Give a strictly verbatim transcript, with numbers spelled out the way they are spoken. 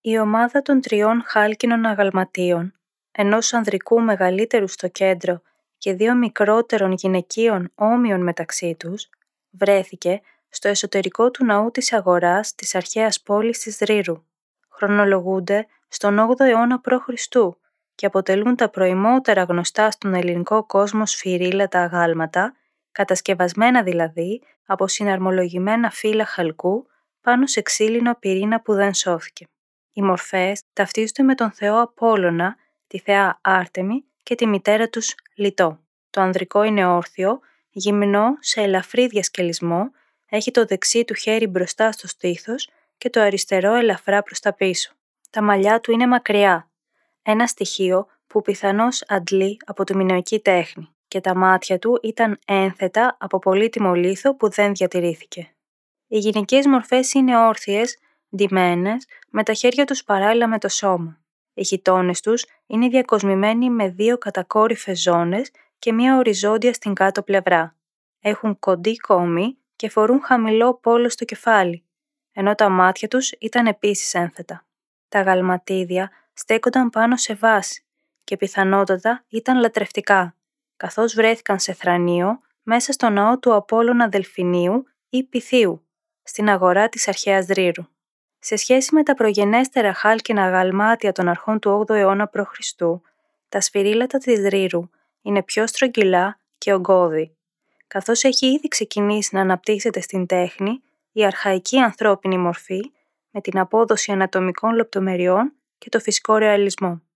Η ομάδα των τριών χάλκινων αγαλματίων, ενός ανδρικού μεγαλύτερου στο κέντρο και δύο μικρότερων γυναικείων όμοιων μεταξύ τους, βρέθηκε στο εσωτερικό του ναού της Αγοράς της αρχαίας πόλης της Δρύρου. Χρονολογούνται στον όγδοο αιώνα π.Χ. και αποτελούν τα προημότερα γνωστά στον ελληνικό κόσμο σφυρίλατα αγάλματα, κατασκευασμένα δηλαδή από συναρμολογημένα φύλλα χαλκού πάνω σε ξύλινο πυρήνα που δεν σώθηκε. Οι μορφές ταυτίζονται με τον θεό Απόλλωνα, τη θεά Άρτεμη και τη μητέρα τους Λιτό. Το ανδρικό είναι όρθιο, γυμνό σε ελαφρύ διασκελισμό, έχει το δεξί του χέρι μπροστά στο στήθος και το αριστερό ελαφρά προς τα πίσω. Τα μαλλιά του είναι μακριά, ένα στοιχείο που πιθανώς αντλεί από τη μινωική τέχνη, και τα μάτια του ήταν ένθετα από πολύτιμο λίθο που δεν διατηρήθηκε. Οι γυναικείες μορφές είναι όρθιες, ντυμένες, με τα χέρια τους παράλληλα με το σώμα. Οι χιτώνες τους είναι διακοσμημένοι με δύο κατακόρυφες ζώνες και μία οριζόντια στην κάτω πλευρά. Έχουν κοντή κόμη και φορούν χαμηλό πόλο στο κεφάλι, ενώ τα μάτια τους ήταν επίσης ένθετα. Τα γαλματίδια στέκονταν πάνω σε βάση και πιθανότατα ήταν λατρευτικά, καθώς βρέθηκαν σε θρανείο μέσα στο ναό του Απόλλωνα Δελφινίου ή Πυθίου, στην αγορά της αρχαίας Δρύρου. Σε σχέση με τα προγενέστερα χάλκινα αγαλμάτια των αρχών του όγδοου αιώνα π.Χ., τα σφυρίλατα της Δρύρου είναι πιο στρογγυλά και ογκώδη. Καθώς έχει ήδη ξεκινήσει να αναπτύσσεται στην τέχνη η αρχαϊκή ανθρώπινη μορφή με την απόδοση ανατομικών λεπτομεριών και το φυσικό ρεαλισμό.